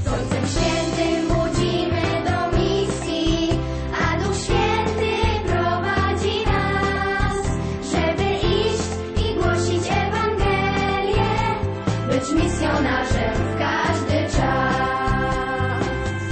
Ojcem Świętym budzimy do misji, a Duch Święty prowadzi nas, żeby iść i głosić Ewangelię, być misjonarzem w każdy czas.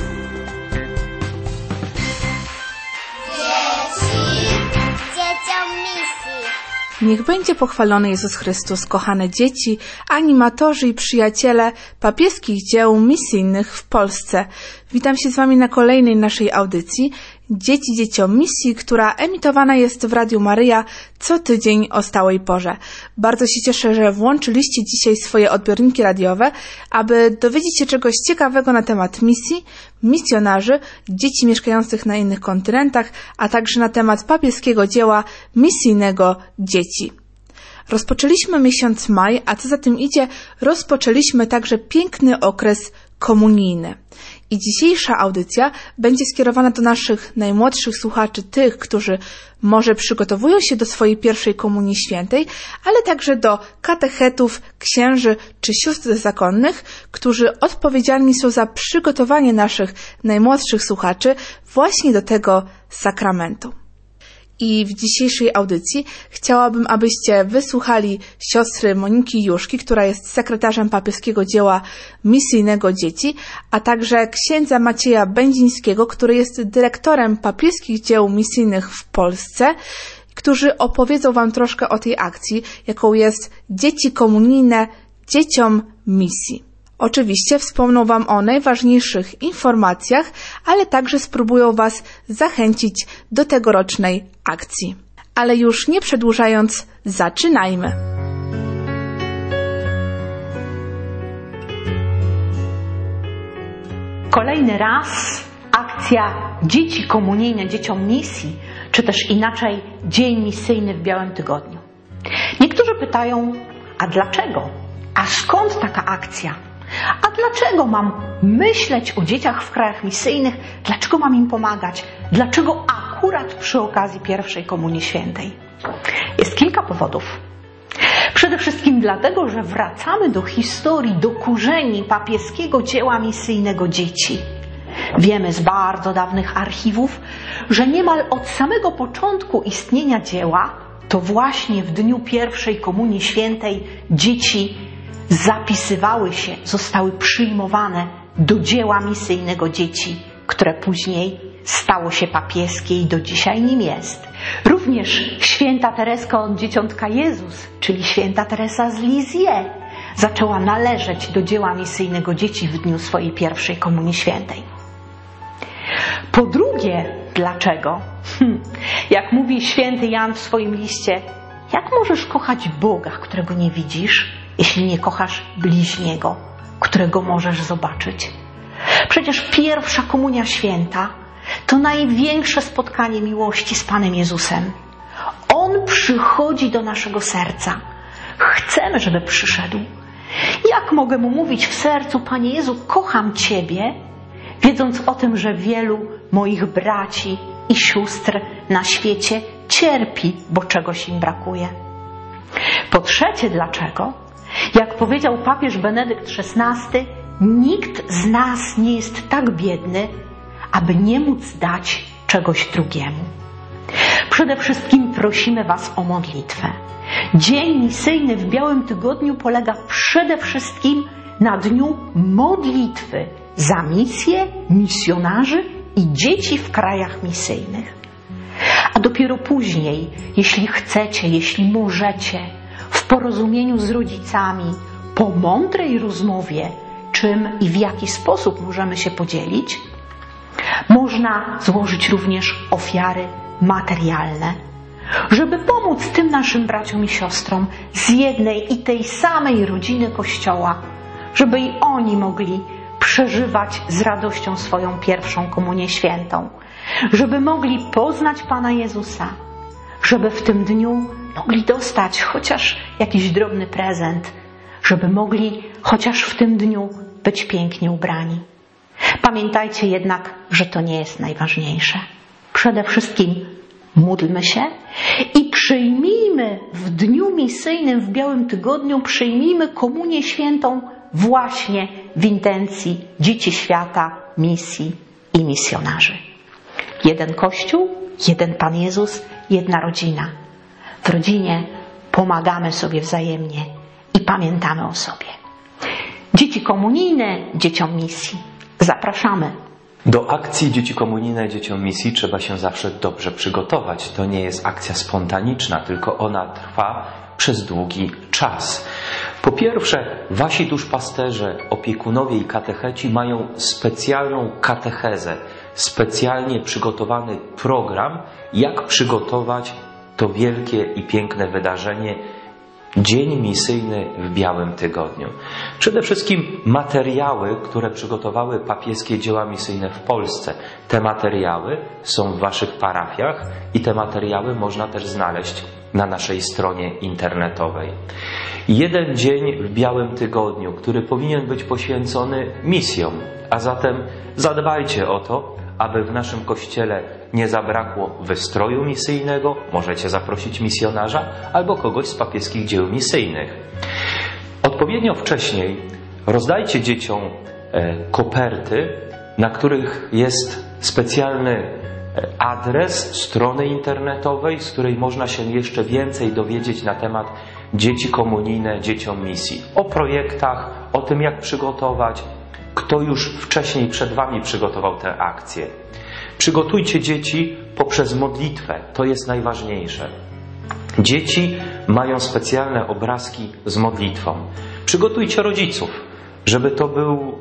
Dzieciom misji. Niech będzie pochwalony Jezus Chrystus, kochane dzieci, animatorzy i przyjaciele papieskich dzieł misyjnych w Polsce. Witam się z Wami na kolejnej naszej audycji Dzieci dzieciom misji, która emitowana jest w Radiu Maryja co tydzień o stałej porze. Bardzo się cieszę, że włączyliście dzisiaj swoje odbiorniki radiowe, aby dowiedzieć się czegoś ciekawego na temat misji, misjonarzy, dzieci mieszkających na innych kontynentach, a także na temat papieskiego dzieła misyjnego dzieci. Rozpoczęliśmy miesiąc maj, a co za tym idzie, rozpoczęliśmy także piękny okres komunijny. I dzisiejsza audycja będzie skierowana do naszych najmłodszych słuchaczy, tych, którzy może przygotowują się do swojej pierwszej komunii świętej, ale także do katechetów, księży czy sióstr zakonnych, którzy odpowiedzialni są za przygotowanie naszych najmłodszych słuchaczy właśnie do tego sakramentu. I w dzisiejszej audycji chciałabym, abyście wysłuchali siostry Moniki Juszki, która jest sekretarzem papieskiego dzieła misyjnego dzieci, a także księdza Macieja Będzińskiego, który jest dyrektorem papieskich dzieł misyjnych w Polsce, którzy opowiedzą Wam troszkę o tej akcji, jaką jest Dzieci Komunijne dzieciom misji. Oczywiście wspomną Wam o najważniejszych informacjach, ale także spróbują Was zachęcić do tegorocznej akcji. Ale już nie przedłużając, zaczynajmy! Kolejny raz akcja Dzieci Komunijne dzieciom misji, czy też inaczej Dzień Misyjny w Białym Tygodniu. Niektórzy pytają, a dlaczego? A skąd taka akcja? A dlaczego mam myśleć o dzieciach w krajach misyjnych? Dlaczego mam im pomagać? Dlaczego akurat przy okazji pierwszej Komunii Świętej? Jest kilka powodów. Przede wszystkim dlatego, że wracamy do historii, do korzeni papieskiego dzieła misyjnego dzieci. Wiemy z bardzo dawnych archiwów, że niemal od samego początku istnienia dzieła, to właśnie w dniu pierwszej Komunii Świętej dzieci zapisywały się, zostały przyjmowane do dzieła misyjnego dzieci, które później stało się papieskie i do dzisiaj nim jest. Również święta Tereska od Dzieciątka Jezus, czyli święta Teresa z Lisieux, zaczęła należeć do dzieła misyjnego dzieci w dniu swojej pierwszej Komunii Świętej. Po drugie, dlaczego? Jak mówi święty Jan w swoim liście, jak możesz kochać Boga, którego nie widzisz, jeśli nie kochasz bliźniego, którego możesz zobaczyć? Przecież pierwsza Komunia Święta to największe spotkanie miłości z Panem Jezusem. On przychodzi do naszego serca. Chcemy, żeby przyszedł. Jak mogę Mu mówić w sercu, Panie Jezu, kocham Ciebie, wiedząc o tym, że wielu moich braci i sióstr na świecie cierpi, bo czegoś im brakuje? Po trzecie, dlaczego? Jak powiedział papież Benedykt XVI, nikt z nas nie jest tak biedny, aby nie móc dać czegoś drugiemu. Przede wszystkim prosimy Was o modlitwę. Dzień misyjny w Białym Tygodniu polega przede wszystkim na dniu modlitwy za misję, misjonarzy i dzieci w krajach misyjnych. A dopiero później, jeśli chcecie, jeśli możecie, w porozumieniu z rodzicami, po mądrej rozmowie, czym i w jaki sposób możemy się podzielić, można złożyć również ofiary materialne, żeby pomóc tym naszym braciom i siostrom z jednej i tej samej rodziny Kościoła, żeby i oni mogli przeżywać z radością swoją pierwszą Komunię Świętą, żeby mogli poznać Pana Jezusa, żeby w tym dniu mogli dostać chociaż jakiś drobny prezent, żeby mogli chociaż w tym dniu być pięknie ubrani. Pamiętajcie jednak, że to nie jest najważniejsze. Przede wszystkim módlmy się i przyjmijmy w dniu misyjnym, w Białym Tygodniu, przyjmijmy Komunię Świętą właśnie w intencji dzieci świata, misji i misjonarzy. Jeden Kościół, jeden Pan Jezus, jedna rodzina. W rodzinie pomagamy sobie wzajemnie i pamiętamy o sobie. Dzieci komunijne, dzieciom misji. Zapraszamy. Do akcji Dzieci Komunijne Dzieciom Misji trzeba się zawsze dobrze przygotować. To nie jest akcja spontaniczna, tylko ona trwa przez długi czas. Po pierwsze, wasi duszpasterze, opiekunowie i katecheci mają specjalną katechezę, specjalnie przygotowany program, jak przygotować to wielkie i piękne wydarzenie, Dzień Misyjny w Białym Tygodniu. Przede wszystkim materiały, które przygotowały papieskie dzieła misyjne w Polsce. Te materiały są w waszych parafiach i te materiały można też znaleźć na naszej stronie internetowej. Jeden dzień w Białym Tygodniu, który powinien być poświęcony misjom, a zatem zadbajcie o to, aby w naszym kościele nie zabrakło wystroju misyjnego, możecie zaprosić misjonarza albo kogoś z papieskich dzieł misyjnych. Odpowiednio wcześniej rozdajcie dzieciom koperty, na których jest specjalny adres strony internetowej, z której można się jeszcze więcej dowiedzieć na temat Dzieci Komunijne Dzieciom Misji. O projektach, o tym jak przygotować, kto już wcześniej przed wami przygotował tę akcję. Przygotujcie dzieci poprzez modlitwę. To jest najważniejsze. Dzieci mają specjalne obrazki z modlitwą. Przygotujcie rodziców, żeby to był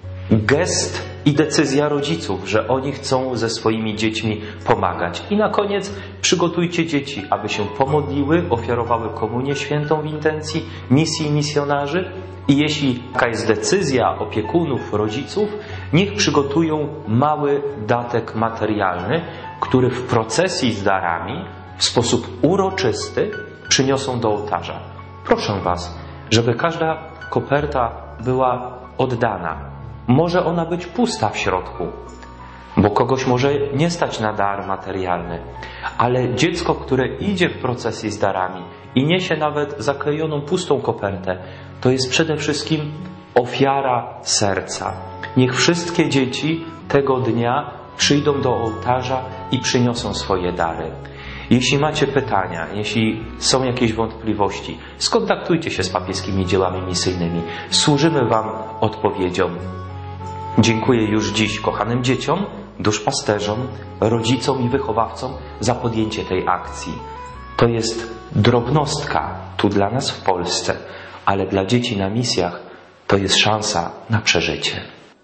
gest i decyzja rodziców, że oni chcą ze swoimi dziećmi pomagać. I na koniec przygotujcie dzieci, aby się pomodliły, ofiarowały komunię świętą w intencji misji i misjonarzy. I jeśli taka jest decyzja opiekunów, rodziców, niech przygotują mały datek materialny, który w procesji z darami w sposób uroczysty przyniosą do ołtarza. Proszę was, żeby każda koperta była oddana. Może ona być pusta w środku, bo kogoś może nie stać na dar materialny, ale dziecko, które idzie w procesji z darami i niesie nawet zaklejoną pustą kopertę, to jest przede wszystkim ofiara serca. Niech wszystkie dzieci tego dnia przyjdą do ołtarza i przyniosą swoje dary. Jeśli macie pytania, jeśli są jakieś wątpliwości, skontaktujcie się z papieskimi dziełami misyjnymi. Służymy wam odpowiedzią. Dziękuję już dziś kochanym dzieciom, duszpasterzom, rodzicom i wychowawcom za podjęcie tej akcji. To jest drobnostka tu dla nas w Polsce, ale dla dzieci na misjach to jest szansa na przeżycie.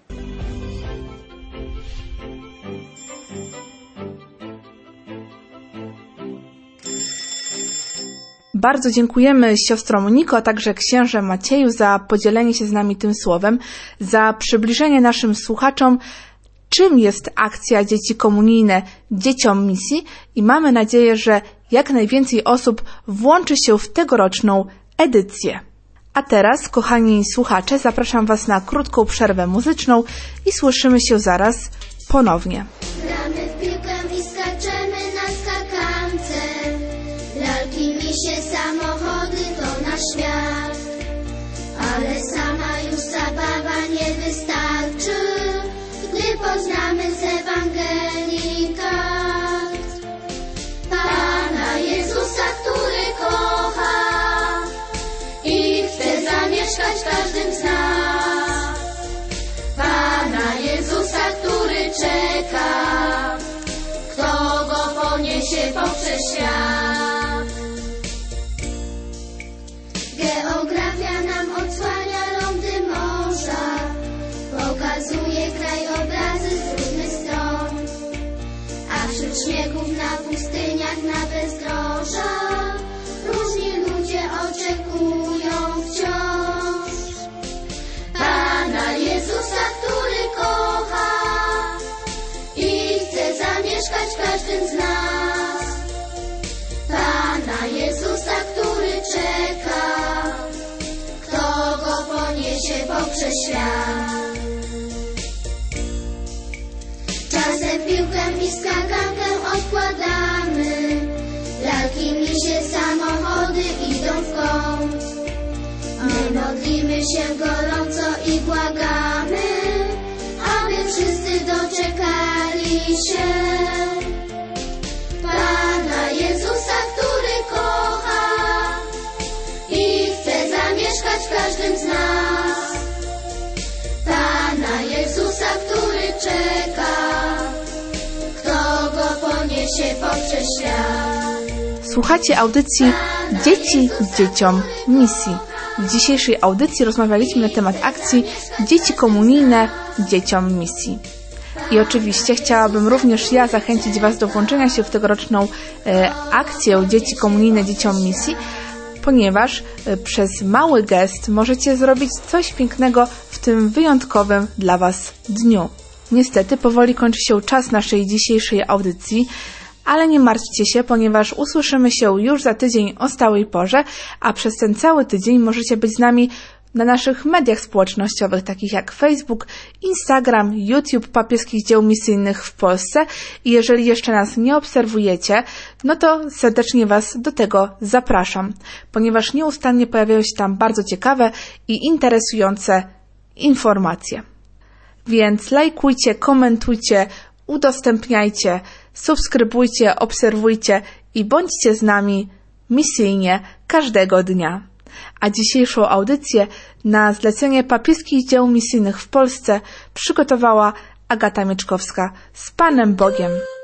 Bardzo dziękujemy siostro Moniko, a także księże Macieju za podzielenie się z nami tym słowem, za przybliżenie naszym słuchaczom, czym jest akcja Dzieci Komunijne Dzieciom Misji i mamy nadzieję, że jak najwięcej osób włączy się w tegoroczną edycję. A teraz, kochani słuchacze, zapraszam was na krótką przerwę muzyczną i słyszymy się zaraz ponownie. Gramy w piłkę i skaczemy na skakance. Lalki, misie, samochody to nasz świat. Ale sama już zabawa nie wystarczy, gdy poznamy z Ewangelii kat. Pana Jezusa, który kocha i chce zamieszkać w każdym z nas. Pana Jezusa, który czeka, kto go poniesie poprzez świat. Geografia nam odsłania lądy morza, pokazuje krajobrazy z różnych stron, a wśród śmiechów na pustyniach, na bezdrożach różni ludzie oczekują wciąż Pana Jezusa, który kocha i chce zamieszkać w każdym z nas. Pana Jezusa, który czeka, kto go poniesie poprzez świat. Czasem piłkę i skakankę odkładamy, lalki, misie, samochody idą w kąt. My My modlimy się gorąco i błagamy, aby wszyscy doczekali się Pana Jezusa, który kocha i chce zamieszkać w każdym z nas. Pana Jezusa, który czeka, kto go poniesie poprzez świat. Słuchacie audycji Dzieci dzieciom misji. W dzisiejszej audycji rozmawialiśmy na temat akcji Dzieci komunijne dzieciom misji. I oczywiście chciałabym również ja zachęcić Was do włączenia się w tegoroczną akcję Dzieci komunijne dzieciom misji, ponieważ przez mały gest możecie zrobić coś pięknego w tym wyjątkowym dla Was dniu. Niestety powoli kończy się czas naszej dzisiejszej audycji, ale nie martwcie się, ponieważ usłyszymy się już za tydzień o stałej porze, a przez ten cały tydzień możecie być z nami na naszych mediach społecznościowych, takich jak Facebook, Instagram, YouTube Papieskich Dzieł Misyjnych w Polsce. I jeżeli jeszcze nas nie obserwujecie, no to serdecznie Was do tego zapraszam, ponieważ nieustannie pojawiają się tam bardzo ciekawe i interesujące informacje. Więc lajkujcie, komentujcie, udostępniajcie, subskrybujcie, obserwujcie i bądźcie z nami misyjnie każdego dnia. A dzisiejszą audycję na zlecenie Papieskich Dzieł Misyjnych w Polsce przygotowała Agata Mieczkowska. Z Panem Bogiem!